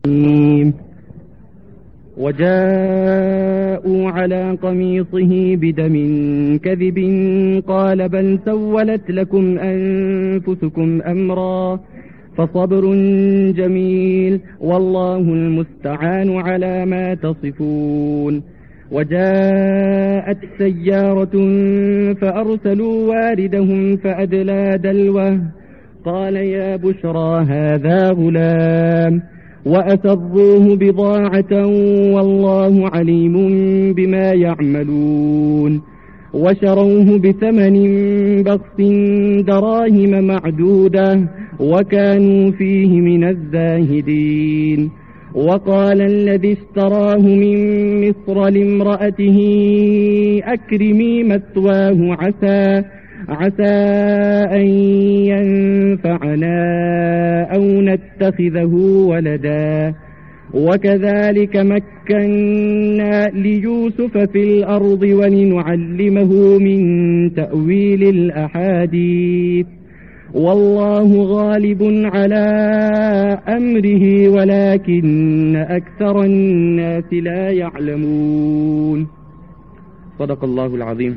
وجاءوا على قميصه بدم كذب قال بل سولت لكم أنفسكم أمرا فصبر جميل والله المستعان على ما تصفون. وجاءت سيارة فأرسلوا واردهم فأدلى دلوه قال يا بشرى هذا غلام وأسروه بضاعة والله عليم بما يعملون وشروه بثمن بخس دراهم معدودة وكانوا فيه من الزاهدين. وقال الذي اشتراه من مصر لامرأته أكرمي مثواه عسى أن ينفعنا أو نتخذه ولدا وكذلك مكنا ليوسف في الأرض ولنعلمه من تأويل الأحاديث والله غالب على أمره ولكن أكثر الناس لا يعلمون. صدق الله العظيم.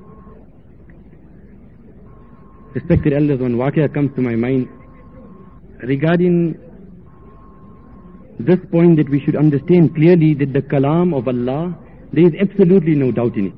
Respected elders, one waqia comes to my mind regarding this point, that we should understand clearly that the kalam of Allah, there is absolutely no doubt in it.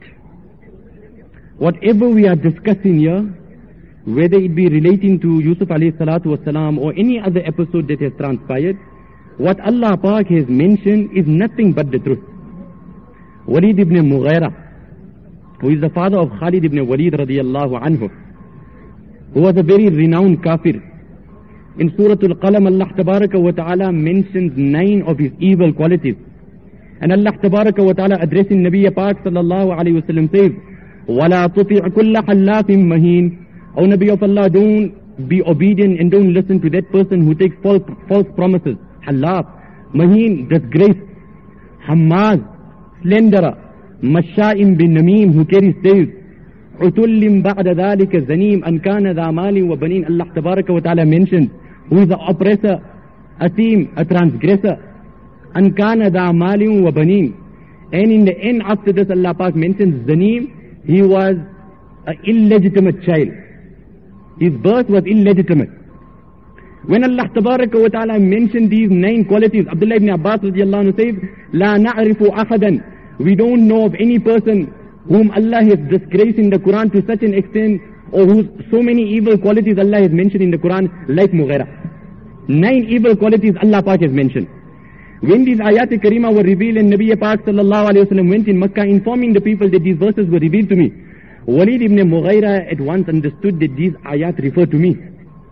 Whatever we are discussing here, whether it be relating to Yusuf alayhi salatu wasalam or any other episode that has transpired, what Allah Pak has mentioned is nothing but the truth. Walid ibn Mughira, who is the father of Khalid ibn Walid radiyallahu anhu, who was a very renowned kafir. In Surah Al-Qalam, Allah Tabaraka wa Ta'ala mentions 9 of his evil qualities. And Allah Tabaraka wa Ta'ala addressing Nabiya Pak sallallahu alayhi wa sallam says, وَلَا تُطِعْ كُلَّ حَلَّافٍ مَهِينٍ. O Nabi of Allah, don't be obedient and don't listen to that person who takes false promises. Hallaf, Maheen, disgrace. Hammaz, slanderer. Masha'im bin Namim, who carries tales. Utullim ba'da dhalika zaneem, an kana dha mali wa banin. Allah Tabaraka wa Ta'ala mentioned, who is the oppressor, atim, a transgressor. An kana dha mali wa banin. And in the end, after this, Allah Pak mentions zaneem, he was an illegitimate child. His birth was illegitimate. When Allah Tabaraka wa Ta'ala mentioned these 9 qualities, Abdullah ibn Abbas radiyallahu anhu says, La na'rifu ahadan. We don't know of any person whom Allah has disgraced in the Quran to such an extent, or whose so many evil qualities Allah has mentioned in the Quran, like Mughira. 9 evil qualities Allah Pak has mentioned. When these ayat karima were revealed and Nabi Pak sallallahu alayhi wa sallam went in Makkah informing the people that these verses were revealed to me, Walid ibn Mughira at once understood that these ayat refer to me.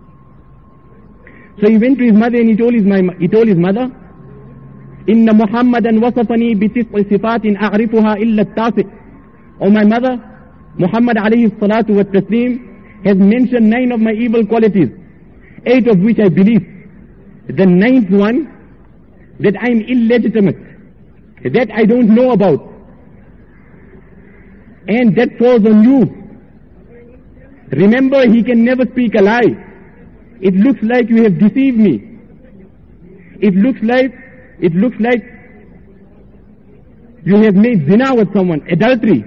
So he went to his mother and he told his mother, Inna Muhammadan wasafani bitis'i sifatin a'rifuha illa at-tasi'. O my mother, Muhammad alayhi salatu wa taslim has mentioned 9 of my evil qualities, 8 of which I believe. The 9th one, that I am illegitimate, that I don't know about. And that falls on you. Remember, he can never speak a lie. It looks like you have deceived me. It looks like you have made zina with someone, adultery.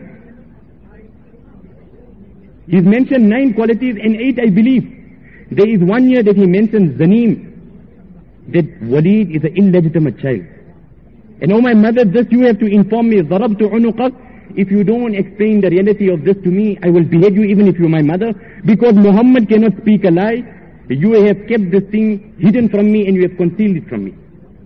He's mentioned 9 qualities and 8 I believe. There is one year that he mentions zaneem, that Walid is an illegitimate child. And oh my mother, this you have to inform me. ضَرَبْتُ عُنُقَكَ. If you don't explain the reality of this to me, I will behead you even if you're my mother. Because Muhammad cannot speak a lie. You have kept this thing hidden from me and you have concealed it from me.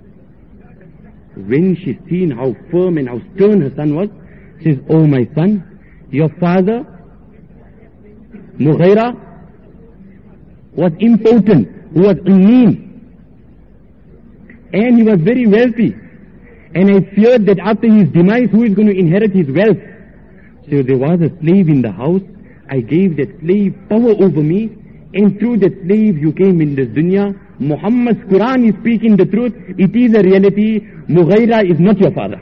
When she seen how firm and how stern her son was, she says, oh my son, your father, Mughira, was impotent, he was mean, and he was very wealthy. And I feared that after his demise, who is going to inherit his wealth? So there was a slave in the house. I gave that slave power over me, and through that slave you came in this dunya. Muhammad's Quran is speaking the truth. It is a reality. Mughira is not your father.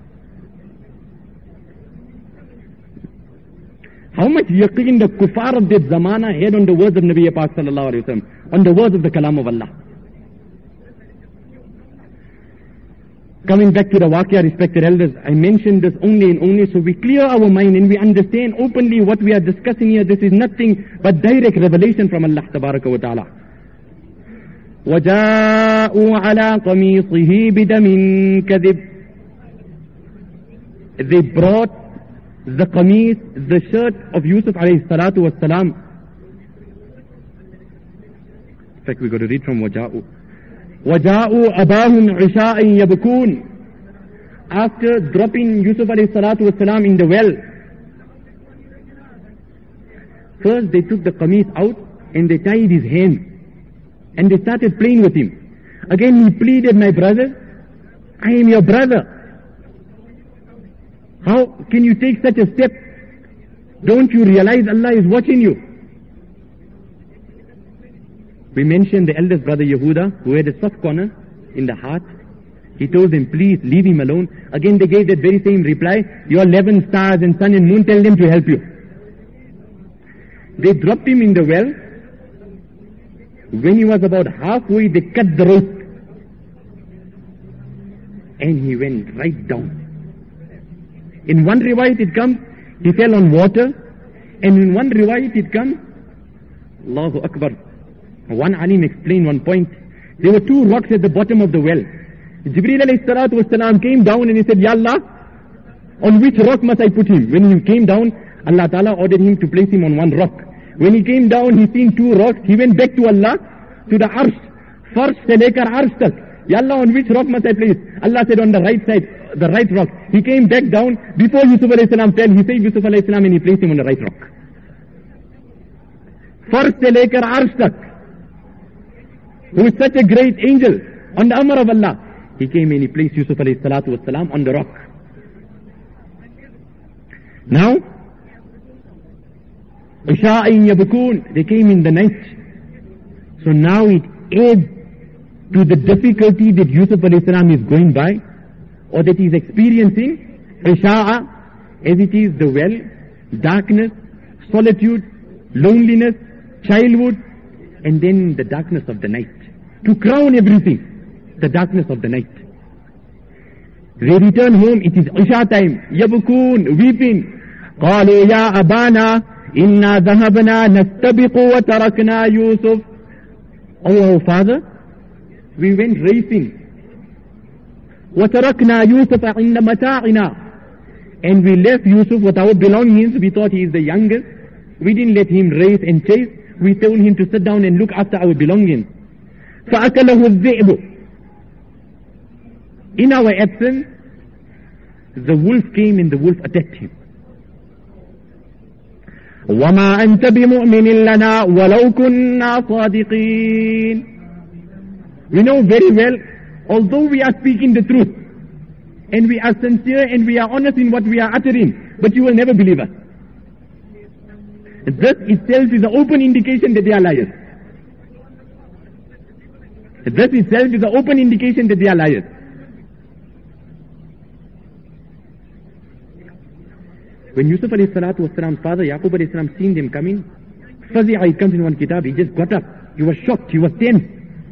How much yaqeen the kuffar of that zamana had on the words of Nabi Pak sallallahu alayhi wa sallam, on the words of the kalam of Allah. Coming back to the waqia, respected elders, I mentioned this only and only so we clear our mind and we understand openly what we are discussing here. This is nothing but direct revelation from Allah Tabaraka wa Ta'ala. وَجَاءُوا عَلَىٰ قَمِيصِهِ بِدَمٍ كَذِبٍ. They brought the qamis, the shirt of Yusuf alayhi salatu was salam. In fact, we got to read from وَجَاءُوا. وَجَاءُوا أَبَاهُمْ عِشَاءً يَبْكُونَ. After dropping Yusuf alayhi salatu was salam in the well, first they took the qamis out and they tied his hands and they started playing with him. Again he pleaded, my brother, I am your brother. How can you take such a step? Don't you realize Allah is watching you? We mentioned the eldest brother Yehuda, who had a soft corner in the heart. He told them, please leave him alone. Again they gave that very same reply, your 11 stars and sun and moon, tell them to help you. They dropped him in the well. When he was about halfway, they cut the rope. And he went right down. In one riwayat it comes, he fell on water. And in one riwayat it comes, Allahu Akbar. One alim explained one point. There were two rocks at the bottom of the well. Jibreel alayhi salatu wasalam came down and he said, Ya Allah, on which rock must I put him? When he came down, Allah Ta'ala ordered him to place him on one rock. When he came down, he seen two rocks. He went back to Allah, to the arsh. First se lekar arsh tak. Ya Allah, on which rock must I place? Allah said on the right side, the right rock. He came back down. Before Yusuf alayhi salam fell, he saved Yusuf alayhi salam and he placed him on the right rock. First se lekar arsh tak, who is such a great angel, on the amr of Allah, he came and he placed Yusuf alayhi salatu wasalam on the rock. Now, Isha'in yabkun, they came in the night. So now it adds to the difficulty that Yusuf alayhi salam is going by, or that he is experiencing. Isha'a, as it is the well, darkness, solitude, loneliness, childhood, and then the darkness of the night. To crown everything, the darkness of the night. They return home, it is Isha time. Yabukun, weeping. قالوا يا أبانا إنا ذهبنا نستبق وتركنا يوسف. Oh, our father, we went racing. وتركنا يوسف عند متاعنا. And we left Yusuf with our belongings. We thought he is the youngest. We didn't let him race and chase. We told him to sit down and look after our belongings. فأكله الذئب. In our absence, the wolf came and the wolf attacked him. وَمَا أَنْتَ بِمُؤْمِنٍ لَنَا وَلَوْ كُنَّا صَادِقِينَ. We know very well, although we are speaking the truth, and we are sincere and we are honest in what we are uttering, but you will never believe us. This itself is an open indication that they are liars. This itself is an open indication that they are liars. When Yusuf alayhi salatu wasalam's father, Yaqub alayhi salam, seen them coming, Fazi'a, it comes in one kitab, he just got up. He was shocked, he was tense.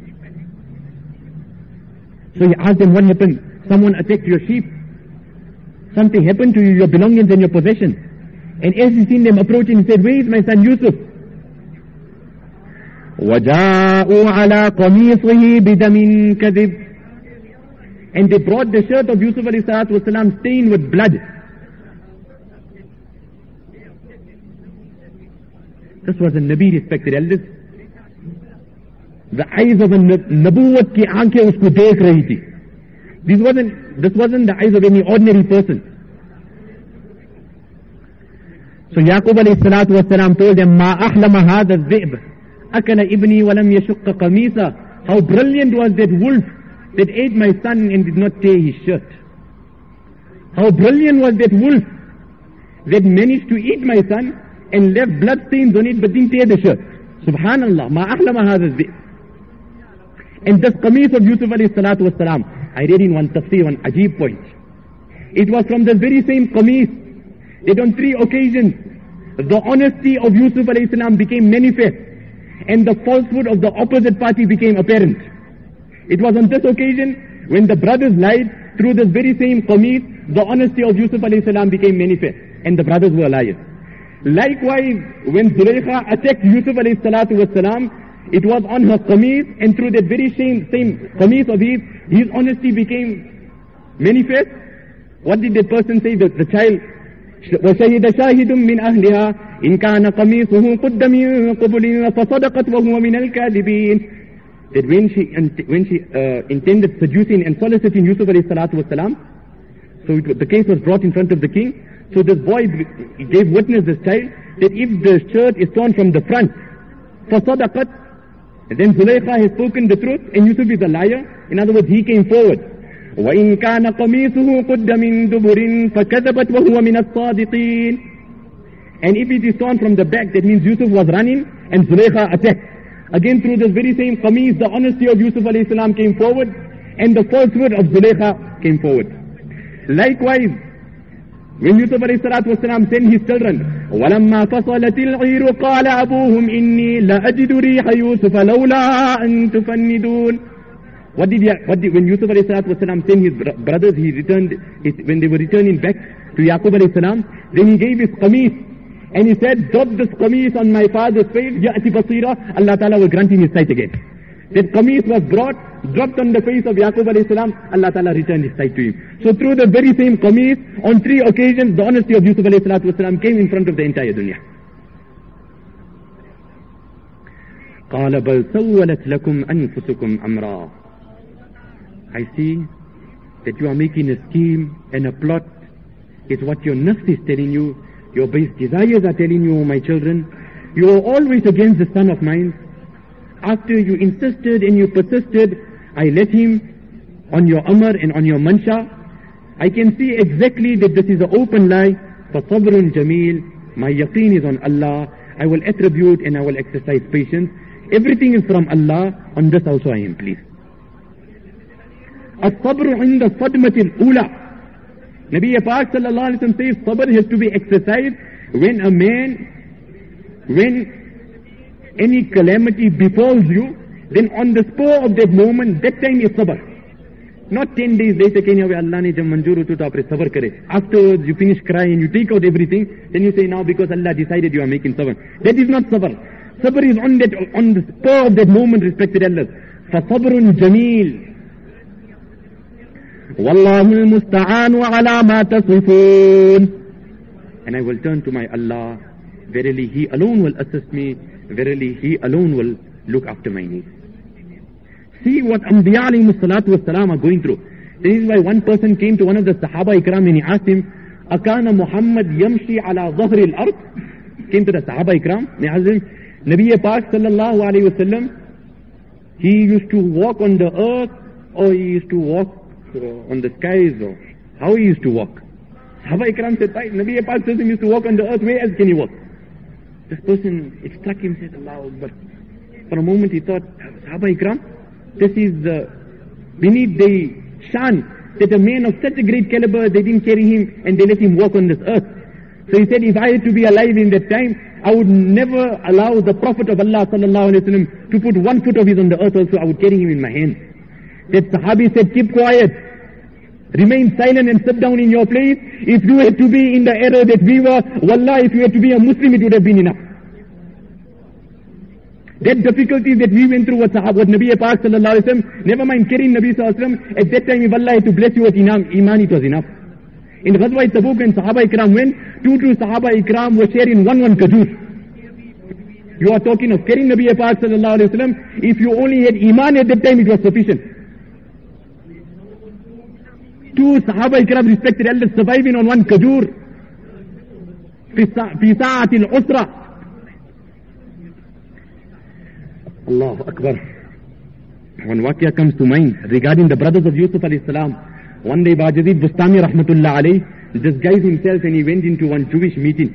So he asked them, what happened? Someone attacked your sheep. Something happened to you, your belongings and your possessions. And as he seen them approaching, he said, where is my son Yusuf? وَجَاءُوا عَلَىٰ قَمِيصِهِ بِدَمٍ كَذِبٍ. And they brought the shirt of Yusuf alayhi salatu wasalam stained with blood. This was a Nabi, respected elders. The eyes of a Nabuwat ki aankhein usko dekh rahi thi. This wasn't the eyes of any ordinary person. So Yaqub alayhi salatu wasalam told them, Ma ahlama hadha al-dhi'b, akala ibni wa lam yashukka qamisa. How brilliant was that wolf that ate my son and did not tear his shirt. How brilliant was that wolf that managed to eat my son and left blood stains on it but didn't tear the shirt. Subhanallah, ma ahlama hadha al-dhi'b. And this qamis of Yusuf alayhi salatu wasalam, I read in one tafsir, one ajib point. It was from the very same qamis that on 3 occasions the honesty of Yusuf alayhi salam became manifest and the falsehood of the opposite party became apparent. It was on this occasion when the brothers lied through this very same qameez, the honesty of Yusuf alayhi salam became manifest, and the brothers were liars. Likewise, when Zulaykha attacked Yusuf alayhi salatu wasalam, it was on her qameez, and through that very same qameez of his honesty became manifest. What did that person say? The child, وَشَهِدَ شَاهِدٌ مِّنْ أَهْلِهَا إِنْ كَانَ قَمِيصُهُ قُدَّ مِنْ قُبُلٍ فَصَدَقَتْ وَهُوَ مِنَ الْكَاذِبِينَ. That when she intended seducing and soliciting Yusuf alayhi salatu wasalam, so the case was brought in front of the king. So this boy gave witness, this child, that if the shirt is torn from the front, فَصَدَقَتْ, then Zulaykha has spoken the truth, and Yusuf is a liar. In other words, he came forward. وَإِنْ كَانَ قَمِيصُهُ قُدَّ مِنْ دُبُرٍ فَكَذَبَتْ وَهُوَ مِنَ الصَّادِقِينَ. And if it is torn from the back, that means Yusuf was running and Zulaykha attacked. Again, through this very same qameez, the honesty of Yusuf alayhi salam came forward, and the falsehood of Zulaykha came forward. Likewise, when Yusuf alayhi salatu wasalam sent his children, وَلَمَّا فَصَلَتِ الْعِيرُ قَالَ أَبُوهُمْ إِنِّي لَأَجِدُ رِيحَ يُوسُفَ لَوْلَا أَن تُفَنِّدُونَ. When Yusuf alayhi salatu wasalam sent his brothers, when they were returning back to Yaqub alayhi salam, then he gave his qameez, and he said, drop this qameez on my father's face, ya'ti basira, Allah Ta'ala will grant him his sight again. That qameez was brought, dropped on the face of Yaqub alayhi salam, Allah Ta'ala returned his sight to him. So through the very same qameez, on 3 occasions, the honesty of Yusuf alayhi salatu wasalam came in front of the entire dunya. قَالَ بَلْ سَوَّلَتْ لَكُمْ أَنفُسُكُمْ أَمْرًا. I see that you are making a scheme and a plot. It's what your nafs is telling you, your base desires are telling you, oh my children. You are always against the son of mine. After you insisted and you persisted, I let him on your amr and on your mansha. I can see exactly that this is an open lie. فَصَبْرٌ جَمِيلٌ. My yaqeen is on Allah. I will attribute and I will exercise patience. Everything is from Allah. On this also I am pleased. الصبر عند الصدمة الأولى. Nabi Pak sallallahu alayhi wa sallam says sabr has to be exercised when any calamity befalls you, then on the spur of that moment, that time is sabr. Not 10 days later, Allah ne jab manzoor ho to aapne sabr kare. Afterwards you finish crying, you take out everything, then you say now because Allah decided you are making sabr. That is not sabr. Sabr is on the spur of that moment, respected Allah. فَصَبْرٌ جَمِيلٌ. وَاللَّهُ الْمُسْتَعَانُ عَلَى مَا تَصِفُونَ. And I will turn to my Allah. Verily He alone will assist me. Verily He alone will look after my needs. See what Anbiya alayhi salatu wassalam are going through. This is why one person came to one of the Sahaba Ikram and he asked him, Akana Muhammad yamshi ala dhahri al-ard? Came to the Sahaba Ikram and he asked him, Nabi Pak sallallahu alayhi wa sallam, he used to walk on the earth or he used to walk on the skies, or how he used to walk? Sahaba Ikram said, Nabi Pak says he used to walk on the earth, where else can he walk? This person, it struck him, said, Allahu Akbar. For a moment he thought, Sahaba Ikram, this is beneath the shan, that a man of such a great caliber, they didn't carry him and they let him walk on this earth. So he said, if I had to be alive in that time, I would never allow the Prophet of Allah sallallahu alayhi wa sallam to put 1 foot of his on the earth also, I would carry him in my hand. That Sahabi said, keep quiet, remain silent and sit down in your place. If you had to be in the error that we were, wallah, if you had to be a Muslim, it would have been enough. That difficulty that we went through with Nabi Pak sallallahu alayhi wa sallam, never mind carrying Nabi sallallahu alayhi wa sallam, at that time if Allah had to bless you with iman, it was enough. In Ghazwa Tabuk when Sahaba Ikram went, two Sahaba Ikram were sharing one kajur. You are talking of carrying Nabi Pak sallallahu alayhi wa sallam, if you only had iman at that time, it was sufficient. 2 Sahaba Ikram respected elders surviving on 1 kajur. Fi sa'atil usra. Allahu Akbar. One waqia comes to mind regarding the brothers of Yusuf alayhi salam. One day Bajazid Bustami rahmatullah alayhi disguised himself and he went into one Jewish meeting.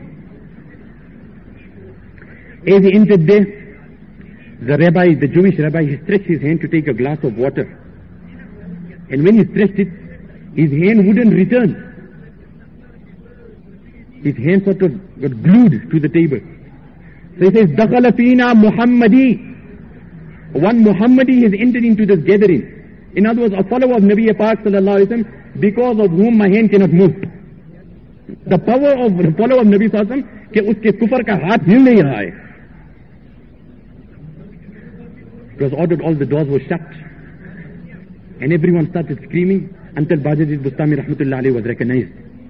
As he entered there, the Jewish rabbi, he stretched his hand to take a glass of water. And when he stretched it, his hand wouldn't return. His hand sort of got glued to the table. So he says, Dakhala feena Muhammadi. One Muhammadi has entered into this gathering. In other words, a follower of Nabi Pak sallallahu alaihi wasallam, because of whom my hand cannot move. The power of the follower of Nabi sallallahu alaihi wasallam, कि उसके कुफर का हाथ हिल नहीं रहा है. It was ordered, all the doors were shut. And everyone started screaming until Bajazid Bustami rahmatullah alayhi was recognized.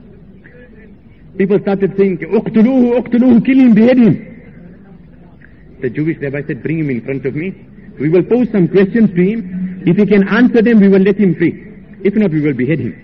People started saying, Uqtuluhu, Uqtuluhu, kill him, behead him. The Jewish rabbi said, bring him in front of me. We will pose some questions to him. If he can answer them, we will let him free. If not, we will behead him.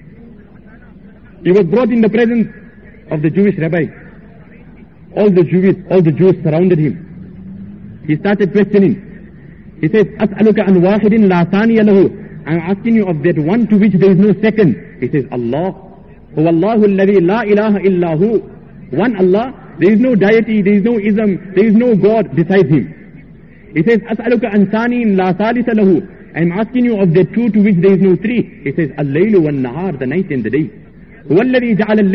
He was brought in the presence of the Jewish rabbi. All the Jews surrounded him. He started questioning. He says, As'aluka an wahidin la thaniya lahu. I'm asking you of that one to which there is no second. He says, Allah. Huwallahu alladhi la ilaha illa hu. One Allah. There is no deity, there is no ism, there is no God besides him. He says, As'aluka an thaniyin la thalitha lahu. I'm asking you of the two to which there is no three. He says, Al-laylu wal-nahar, the night and the day. Huwalladhi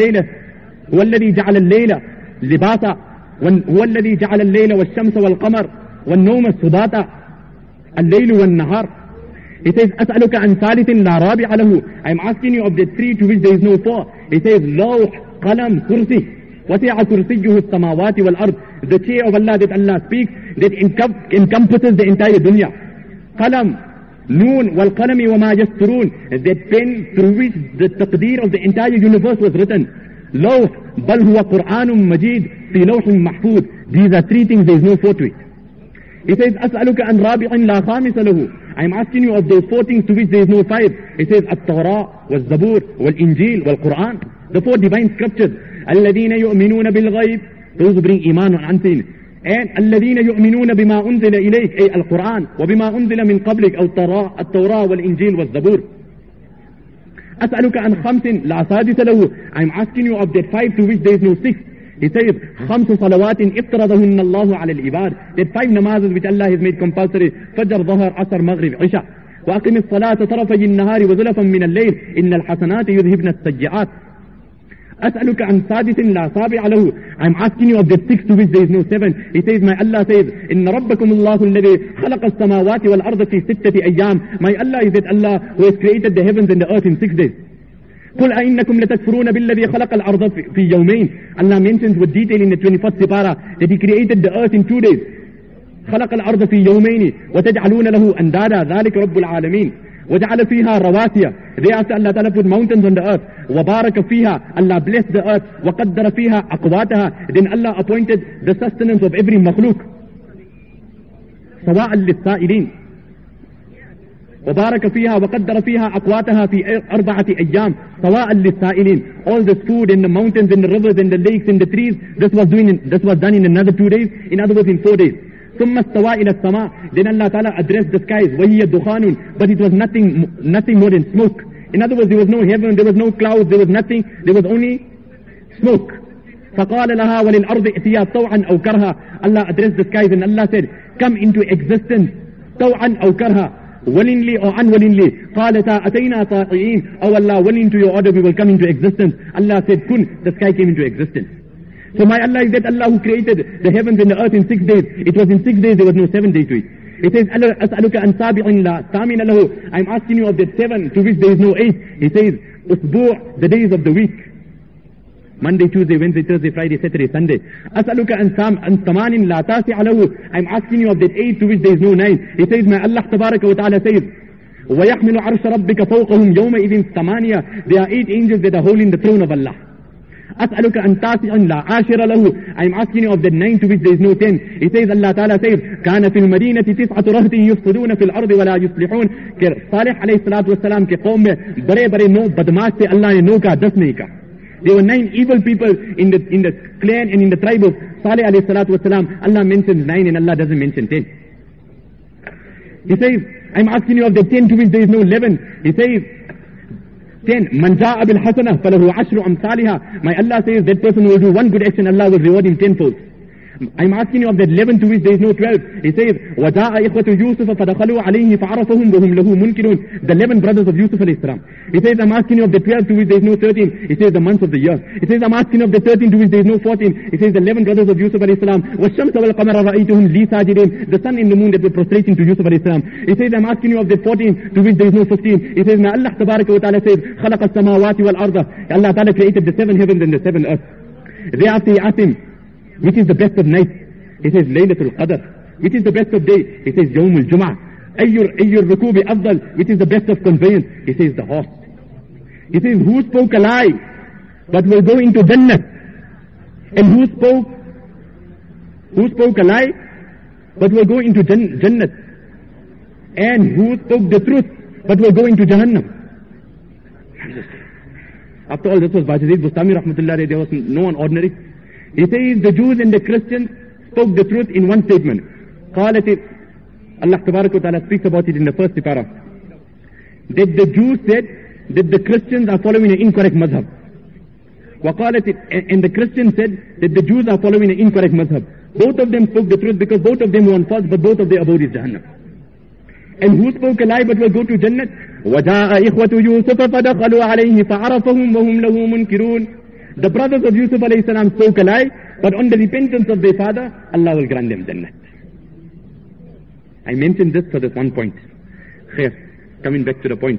ja'ala al-layla libasa. Huwalladhi ja'ala al-layla wal-shamsa wal-qamar wal-nawma subata. Al-laylu wal-nahar. He says, As'aluka an thalithin la rabi'a lahu. I'm asking you of the three to which there is no four. He says, Lawh, Qalam, Kursi. وَسِعَ كُرْسِيُّهُ السَّمَاوَاتِ وَالْأَرْضِ. The chair of Allah that Allah speaks, that encompasses the entire dunya. Qalam, Noon, وَالْقَلَمِ وَمَا يَسْطُرُونَ. That pen through which the taqdeer of the entire universe was written. Lawh, بَلْ هُوَ قُرْآنٌ مَجِيدٌ فِي لَوْحٍ مَحْفُوظ. These are three things, there is no fourth to it. He says, أَسْأَلُكَ أَنْ رَابِعٍ لَا خَامِسَ لَهُ. I'm asking you of those four things to which there is no five. He says, التوراة والزبور والإنجيل والقرآن. The four divine scriptures. الذين يؤمنون بالغيب. Those who bring iman on unseen. And الذين يؤمنون بما أنزل إليك, أي القرآن. وبما أنزل من قبلك, أو التوراة والإنجيل والزبور. أسألك عن خمس لا سادس له. I'm asking you of that five to which there is no six. He says, خمس صلوات افترضهن الله على العباد. That five namazes which Allah has made compulsory. فجر, ظهر, عصر, مغرب, عشاء. وأقم الصلاة طرفي النهار وزلفا من الليل إن الحسنات يذهبن السيئات. أسألك عن سادس لا سابع له. I'm asking you of the six to which there is no seven. He says, my Allah says, إن ربكم الله الذي خلق السماوات والأرض في ستة أيام. My Allah is that Allah who has created the heavens and the earth in 6 days. قل أئنكم لتكفرون بالذي خلق الأرض في يومين. Allah mentions with detail in the 21st Sipara that He created the earth in 2 days. خلق الأرض في يومين وتجعلون له أندادا ذلك رب العالمين. وجعل فيها رواسي. Thereafter Allah Ta'ala put mountains on the earth. وبارك فيها. Allah blessed the earth. وقدر فيها أقواتها. Then Allah appointed the sustenance of every makhluk. سواء للسائلين. وبارك فيها وقدر فيها أقواتها في 4 أيام سواء للسائلين. All the food in the mountains and the rivers and the lakes and the trees, this was done in another 2 days. In other words, in 4 days. ثم استوى إلى السماء. Then Allah Ta'ala addressed the skies. وهي دخان. But it was nothing more than smoke. In other words, there was no heaven, there was no clouds, there was nothing, there was only smoke. فقال لها وللأرض ائتيا طوعا أو كرها. Allah addressed the skies and Allah said, come into existence طوعا أو كرها. Willingly or unwillingly. قالتا أتينا طائعين. Oh Allah, willing to your order we will come into existence. Allah said kun, the sky came into existence. So my Allah is that Allah who created the heavens and the earth in 6 days. It was in 6 days, there was no 7 days to it. It says, أسألك أن سابع لا ثامن له. I'm asking you of that 7 to which there is no 8. He says, أسبوع, the days of the week. Monday, Tuesday, Wednesday, Thursday, Friday, Saturday, Sunday. أسألك أن ثمان لا تاسع له. I'm asking you of that 8 to which there is no 9. He says, my Allah تبارك وتعالى says, ويحمل عرش ربك فوقهم يومئذ ثمانية. There are 8 angels that are holding the throne of Allah. أسألك أن تاسع لا عاشر له. I'm asking you of that 9 to which there is no 10. He says, Allah Ta'ala says, كان في المدينة 9 رهط يفسدون في الأرض ولا يصلحون. कि सालिह अलैहि सलातु वस्सलाम के कौम में बड़े-बड़े 9 बदमाश थे, अल्लाह ने 9 का 10 नहीं कहा. There were 9 evil people in the clan and in the tribe of Salih alayhi salatu wasalam. Allah mentions 9 and Allah doesn't mention 10. He says, I'm asking you of the 10 to which there is no 11. He says, 10. Man ja'a bil hasanah falahu ashru amsalha. My Allah says that person who will do one good action, Allah will reward him tenfold. I'm asking you of that 11 to which there is no 12. He says, وَجَاءَ إِخْوَةُ يُوسُفَ فَدَخَلُوا عَلَيْهِ فَعَرَفَهُم وَهُمْ لَهُ مُنْكِرُونَ. The 11 brothers of Yusuf alayhi salam. He says, I'm asking you of the 12 to which there is no 13. He says, the months of the year. He says, I'm asking of the 13 to which there is no 14. He says, the 11 brothers of Yusuf alayhi salam. وَالشَّمْسَ وَالْقَمَرَ رَأَيْتُهُمْ لِي سَاجِدِينَ. The sun and the moon that were prostrating to Yusuf alayhi salam. He says, I'm asking you of the 14 to which there is no 15. He says, now Allah tabaraka wa ta'ala says, خَلَقَ السَّمَاوَاتِ وَالْأَرْضَ. Allah ta'ala created the 7 heavens and the 7 earths. Thereafter he asked him, which is the best of nights? He says, Laylatul Qadr. Which is the best of day? He says, Yawmul Jum'ah. Ayyur rukubi afdal. Which is the best of conveyance? He says, the horse. He says, who spoke a lie, but will go into Jannah? And who spoke a lie, but will go into Jannah? And who spoke the truth, but will go into Jahannam? After all, this was Bajazid Bustami rahmatullah, there was no one ordinary. He says, the Jews and the Christians spoke the truth in one statement. قالت it. Allah Tabarak wa Ta'ala speaks about it in the first para. That the Jews said that the Christians are following an incorrect madhab. وقالت it. And the Christians said that the Jews are following an incorrect madhab. Both of them spoke the truth because both of them were on false, but both of their abode is Jahannam. And who spoke a lie but will go to Jannah? وَجَاءَ إِخْوَةُ يُوسُفَ فَدَخَلُوا عَلَيْهِ فَعَرَفَهُمْ وَهُمْ لَهُ مُنْكِرُونَ. The brothers of Yusuf alayhi salam spoke a lie, but on the repentance of their father, Allah will grant them Jannah. I mentioned this for this one point. Khair, coming back to the point.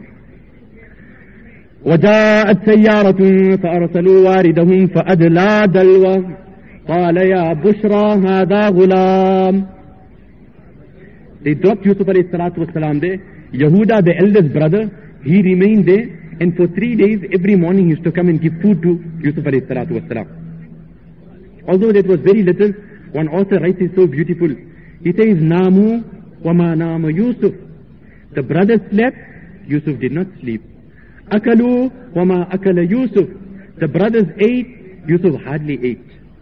وَجَاءَتْ سَيَّارَةٌ فَأَرْسَلُوا وَارِدَهُمْ فَأَدْلَى دَلْوَهُ قَالَ يَا بُشْرَى هَذَا غُلَامٌ. They dropped Yusuf alayhi salatu wasalam there. Yehuda, the eldest brother, he remained there. And for 3 days, every morning he used to come and give food to Yusuf alayhi salatu wasalam. Although that was very little, one author writes it so beautiful. He says, Namu wa ma nama Yusuf. The brothers slept, Yusuf did not sleep. Akalu wa ma akala Yusuf. The brothers ate, Yusuf hardly ate.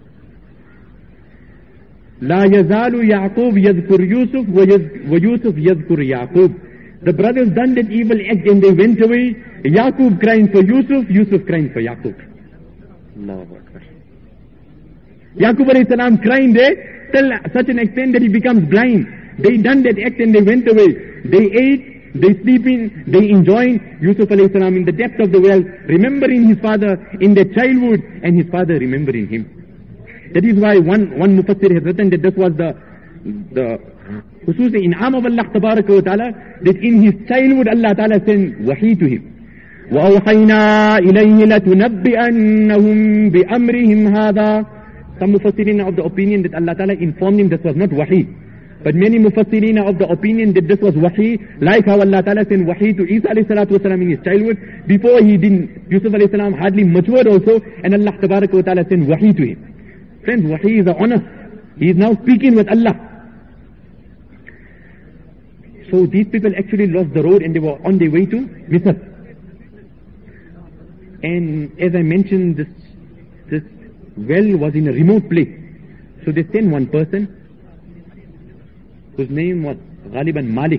La yazalu Yaqub yadhkur Yusuf wa Yusuf yadhkur Yaqub. The brothers done that evil act and they went away. Yaqub crying for Yusuf, Yusuf crying for Yaqub. Allahu Akbar. Yaqub alayhi salam crying there till such an extent that he becomes blind. They done that act and they went away. They ate, they sleeping, they enjoying. Yusuf alayhi salam in the depth of the well, remembering his father in their childhood and his father remembering him. That is why one Mufassir has written that this was the khususi in'am of Allah tabaraka wa ta'ala, that in his childhood Allah ta'ala sent wahi to him. وَأَوْحَيْنَا إِلَيْهِ لَتُنَبِّئَنَّهُمْ بِأَمْرِهِمْ هَذَا. Some Mufassirin are of the opinion that Allah ta'ala informed him this was not wahi. But many Mufassirin are of the opinion that this was wahi, like how Allah ta'ala sent wahi to Isa alayhi salatu wasalam in his childhood. Before he didn't, Yusuf alayhi salam hardly matured also, and Allah tabaraka wa ta'ala sent wahi to him. Friends, wahi is an honor. He is now speaking with Allah. So these people actually lost the road and they were on their way to Misr. And as I mentioned, this well was in a remote place. So they sent one person whose name was Ghaliban Malik.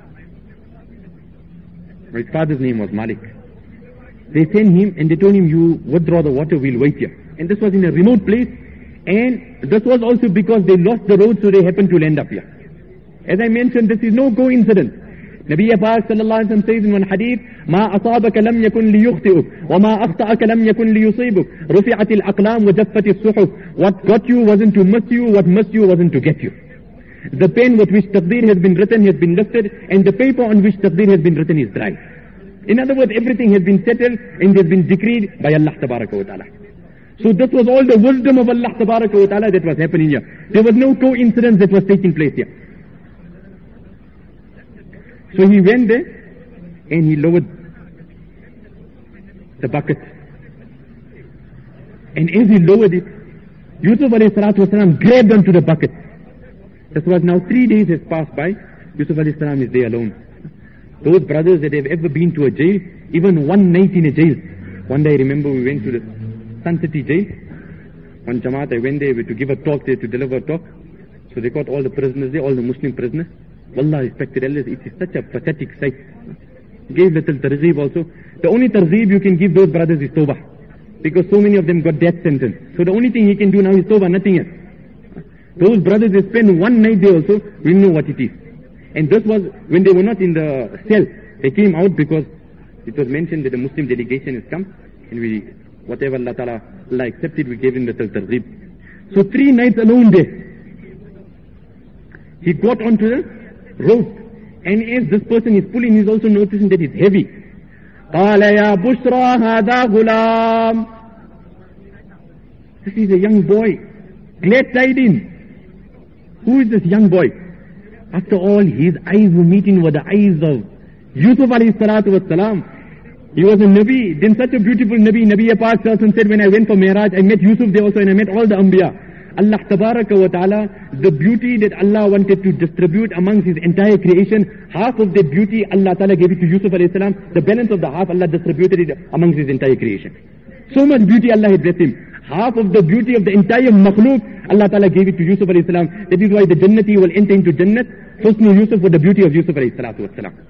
His father's name was Malik. They sent him and they told him, you withdraw the water, we'll wait here. And this was in a remote place. And this was also because they lost the road, so they happened to land up here. As I mentioned, this is no coincidence. Nabi Pak sallallahu alaihi wasallam says in one hadith, "Ma asabaka lam yakun liyukhti'uk, wa ma akhta'aka lam yakun liyusibuk. Rufi'at al-aqlam wa jaffat as-suhuf." What got you wasn't to miss you, what missed you wasn't to get you. The pen with which taqdeer has been written has been lifted, and the paper on which taqdeer has been written is dry. In other words, everything has been settled and has been decreed by Allah tabaraka wa ta'ala. So this was all the wisdom of Allah tabaraka wa ta'ala that was happening here. There was no coincidence that was taking place here. So he went there and he lowered the bucket. And as he lowered it, Yusuf alayhi salatu wasalam grabbed onto the bucket. This was now 3 days has passed by. Yusuf alayhi salam is there alone. Those brothers that have ever been to a jail, even one night in a jail. One day I remember we went to the Sun City jail. One Jamaat, I went there to give a talk there, to deliver a talk. So they got all the prisoners there, all the Muslim prisoners. Wallah, respected elders, it is such a pathetic sight. Gave little tarzeeb also. The only tarzeeb you can give those brothers is tawbah. Because so many of them got death sentence. So the only thing he can do now is tawbah, nothing else. Those brothers, they spent one night there also, we know what it is. And this was when they were not in the cell. They came out because it was mentioned that a Muslim delegation has come, and we, whatever Allah accepted, we gave him the targhib. So 3 nights alone there. He got onto the rope, and as this person is pulling, he's also noticing that it's heavy. قال يا بشرى هذا غلام. This is a young boy. Glad tidings. Who is this young boy? After all, his eyes were meeting with the eyes of Yusuf alayhi salatu wassalam. He was a Nabi, then such a beautiful Nabi. Nabi Pak said, when I went for Mi'raj, I met Yusuf there also, and I met all the Anbiya. Allah tabaraka wa ta'ala, the beauty that Allah wanted to distribute amongst his entire creation, half of that beauty Allah ta'ala gave it to Yusuf alayhi salam, the balance of the half Allah distributed it amongst his entire creation. So much beauty Allah had blessed him. Half of the beauty of the entire makhluk, Allah ta'ala gave it to Yusuf alayhi salam. That is why the Jannati will enter into Jannat, Husnu Yusuf, with the beauty of Yusuf alayhi salatu wa salam.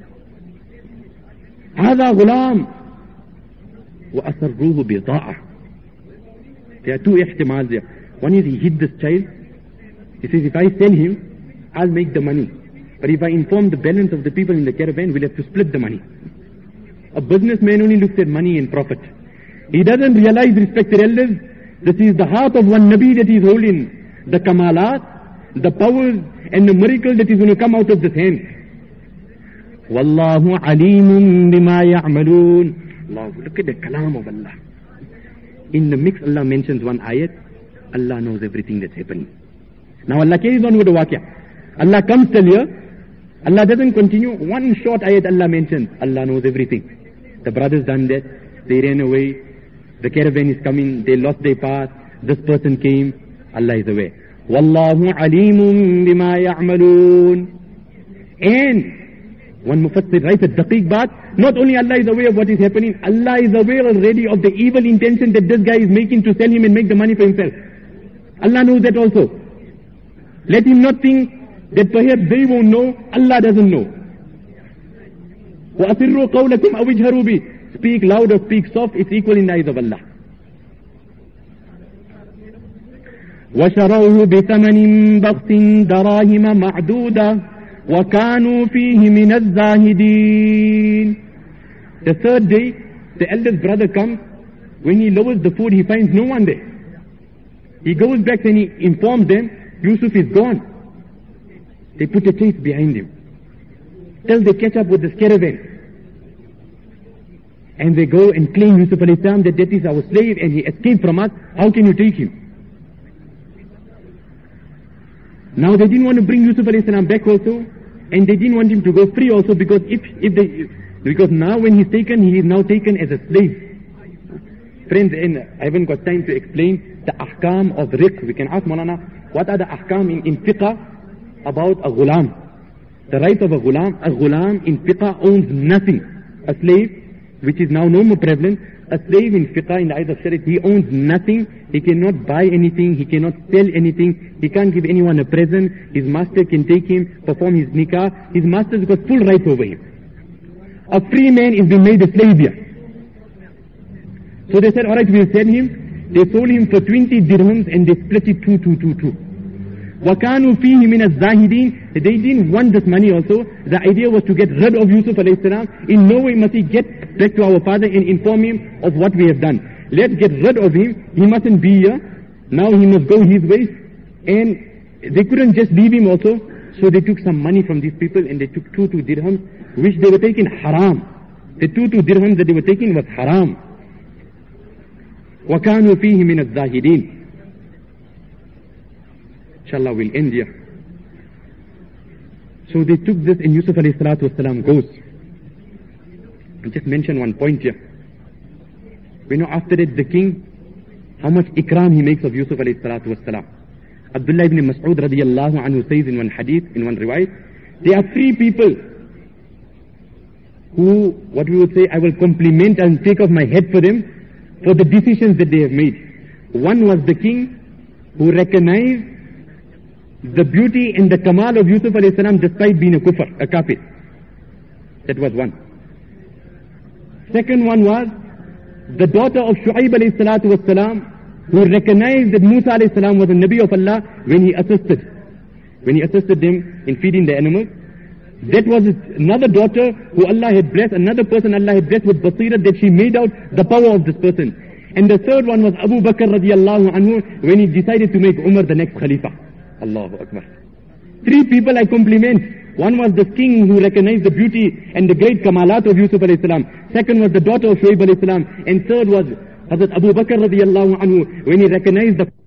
هذا غلام وأسروه بضاعة. There are 2 ihtimals there. One is he hid this child. He says, if I sell him, I'll make the money. But if I inform the balance of the people in the caravan, we'll have to split the money. A businessman only looks at money and profit. He doesn't realize, respected elders, this is the heart of one Nabi that he is holding. The kamalat, the powers, and the miracle that is going to come out of this hand. Wallahu alimun bima ya'malun. Look at the kalam of Allah. In the mix, Allah mentions one ayat. Allah knows everything that's happening. Now Allah carries on with the waqia. Allah comes till here. Allah doesn't continue. One short ayat Allah mentions. Allah knows everything. The brothers done that. They ran away. The caravan is coming. They lost their path. This person came. Allah is aware. Wallahu alimun bima ya'malun. And one Mufassir writes a daqiq baat. Not only Allah is aware of what is happening, Allah is aware already of the evil intention that this guy is making to sell him and make the money for himself. Allah knows that also. Let him not think that perhaps they won't know, Allah doesn't know. وَأَسِرُّوا قَوْلَكُمْ أَوْ اجْهَرُوا بِهِ. Speak loud or speak soft, it's equal in the eyes of Allah. وَشَرَوْهُ بِثَمَنٍ بَخْسٍ دَرَاهِمَ مَعْدُودًا وَكَانُوا فِيهِ مِنَ الزَّاهِدِينَ. The 3rd day, the eldest brother comes. When he lowers the food, he finds no one there. He goes back and he informs them, Yusuf is gone. They put a chase behind him. Till they catch up with this caravan. And they go and claim Yusuf alayhi salam that is our slave and he escaped from us. How can you take him? Now they didn't want to bring Yusuf alayhi salam back also, and they didn't want him to go free also, because because now when he's taken, he is now taken as a slave. Friends, and I haven't got time to explain the ahkam of riq. We can ask Maulana, what are the ahkam in fiqh about a ghulam? The right of a ghulam in fiqh owns nothing. A slave, which is now no more prevalent, a slave in fiqh, in the eyes of Sharia, he owns nothing. He cannot buy anything. He cannot sell anything. He can't give anyone a present. His master can take him, perform his nikah. His master's got full rights over him. A free man is being made a slave here. So they said, alright, we'll sell him. They sold him for 20 dirhams and they split it 2. وَكَانُوا فِيهِ مِنَ الزَّاهِدِينَ. They didn't want this money also. The idea was to get rid of Yusuf alayhi salam. In no way must he get back to our father and inform him of what we have done. Let's get rid of him. He mustn't be here. Now he must go his ways. And they couldn't just leave him also. So they took some money from these people and they took 2 dirhams, which they were taking haram. The 2 dirhams that they were taking was haram. وَكَانُوا فِيهِ مِنَ الزَّاهِدِينَ. Inshallah, we'll end here. So they took this and Yusuf alayhi salatu wasalam goes. I'll just mention one point here. We know after that the king, how much ikram he makes of Yusuf alayhi salatu wasalam. Abdullah ibn Mas'ud radiyallahu anhu says in one hadith, in one riwayat, there are 3 people who, what we would say, I will compliment and take off my head for them, for the decisions that they have made. One was the king who recognized the beauty and the kamal of Yusuf alayhi salam despite being a kafir. That was one. Second one was the daughter of Shu'aib alayhi salatu was salam, who recognized that Musa alayhi salam was a Nabi of Allah when he assisted them in feeding the animals. That was another daughter who Allah had blessed, another person Allah had blessed with basirat, that she made out the power of this person. And the third one was Abu Bakr radiallahu anhu, when he decided to make Umar the next Khalifa. Allahu Akbar. 3 people I compliment. One was the king who recognized the beauty and the great kamalat of Yusuf alayhi salam. Second was the daughter of Shuaib alayhi salam. And third was Hazrat Abu Bakr radiallahu anhu, when he recognized the